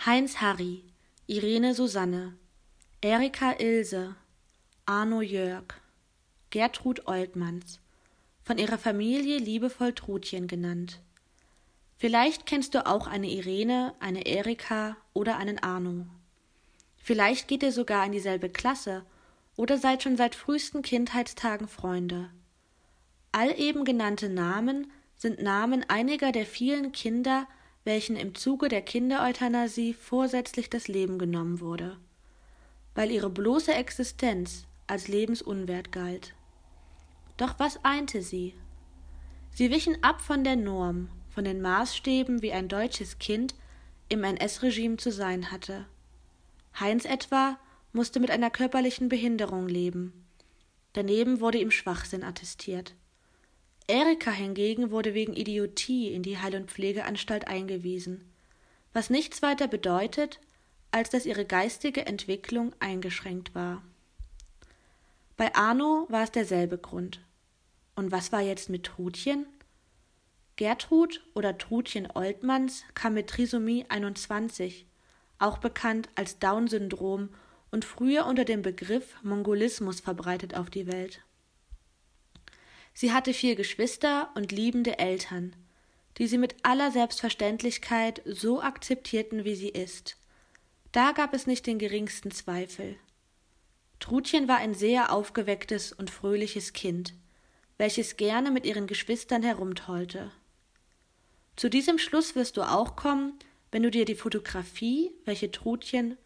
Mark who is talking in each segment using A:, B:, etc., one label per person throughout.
A: Heinz Harry, Irene Susanne, Erika Ilse, Arno Jörg, Gertrud Oltmanns, von ihrer Familie liebevoll Trutchen genannt. Vielleicht kennst du auch eine Irene, eine Erika oder einen Arno. Vielleicht geht ihr sogar in dieselbe Klasse oder seid schon seit frühesten Kindheitstagen Freunde. All eben genannte Namen sind Namen einiger der vielen Kinder, welchen im Zuge der Kindereuthanasie vorsätzlich das Leben genommen wurde, weil ihre bloße Existenz als lebensunwert galt. Doch was einte sie? Sie wichen ab von der Norm, von den Maßstäben, wie ein deutsches Kind im NS-Regime zu sein hatte. Heinz etwa musste mit einer körperlichen Behinderung leben. Daneben wurde ihm Schwachsinn attestiert. Erika hingegen wurde wegen Idiotie in die Heil- und Pflegeanstalt eingewiesen, was nichts weiter bedeutet, als dass ihre geistige Entwicklung eingeschränkt war. Bei Arno war es derselbe Grund. Und was war jetzt mit Trutchen? Gertrud oder Trutchen Oltmanns kam mit Trisomie 21, auch bekannt als Down-Syndrom und früher unter dem Begriff Mongolismus verbreitet, auf die Welt. Sie hatte 4 Geschwister und liebende Eltern, die sie mit aller Selbstverständlichkeit so akzeptierten, wie sie ist. Da gab es nicht den geringsten Zweifel. Trutchen war ein sehr aufgewecktes und fröhliches Kind, welches gerne mit ihren Geschwistern herumtollte. Zu diesem Schluss wirst du auch kommen, wenn du dir die Fotografie, welche Trutchen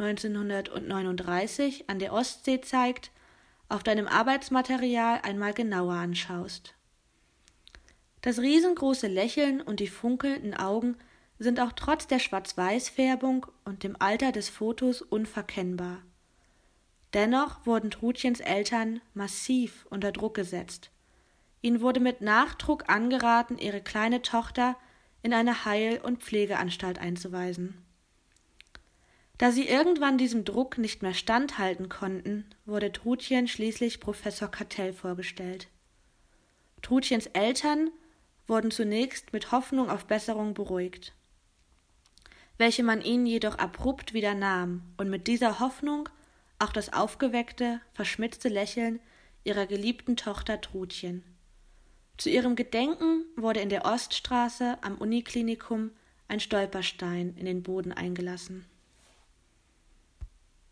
A: 1939 an der Ostsee zeigt, auf deinem Arbeitsmaterial einmal genauer anschaust. Das riesengroße Lächeln und die funkelnden Augen sind auch trotz der Schwarz-Weiß-Färbung und dem Alter des Fotos unverkennbar. Dennoch wurden Trutchens Eltern massiv unter Druck gesetzt. Ihnen wurde mit Nachdruck angeraten, ihre kleine Tochter in eine Heil- und Pflegeanstalt einzuweisen. Da sie irgendwann diesem Druck nicht mehr standhalten konnten, wurde Trutchen schließlich Professor Cattell vorgestellt. Trutchens Eltern wurden zunächst mit Hoffnung auf Besserung beruhigt, welche man ihnen jedoch abrupt wieder nahm und mit dieser Hoffnung auch das aufgeweckte, verschmitzte Lächeln ihrer geliebten Tochter Trutchen. Zu ihrem Gedenken wurde in der Oststraße am Uniklinikum ein Stolperstein in den Boden eingelassen.